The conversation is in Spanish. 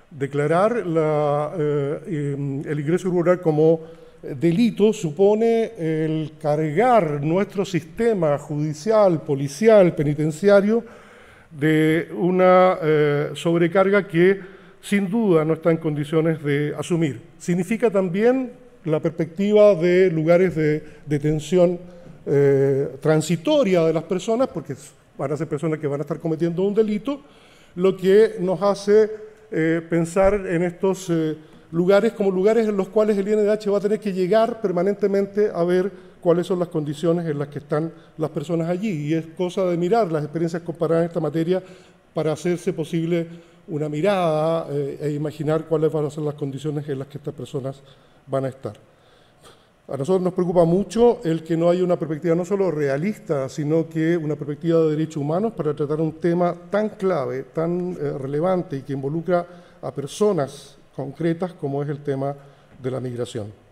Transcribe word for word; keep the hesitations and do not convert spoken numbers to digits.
Declarar la, eh, el ingreso irregular como delito supone el cargar nuestro sistema judicial, policial, penitenciario de una eh, sobrecarga que sin duda no está en condiciones de asumir. Significa también la perspectiva de lugares de detención eh, transitoria de las personas, porque van a ser personas que van a estar cometiendo un delito, lo que nos hace eh, pensar en estos eh, lugares como lugares en los cuales el I N D H va a tener que llegar permanentemente a ver cuáles son las condiciones en las que están las personas allí. Y es cosa de mirar las experiencias comparadas en esta materia para hacerse posible una mirada eh, e imaginar cuáles van a ser las condiciones en las que estas personas van a estar. A nosotros nos preocupa mucho el que no haya una perspectiva no solo realista, sino que una perspectiva de derechos humanos para tratar un tema tan clave, tan eh, relevante y que involucra a personas concretas como es el tema de la migración.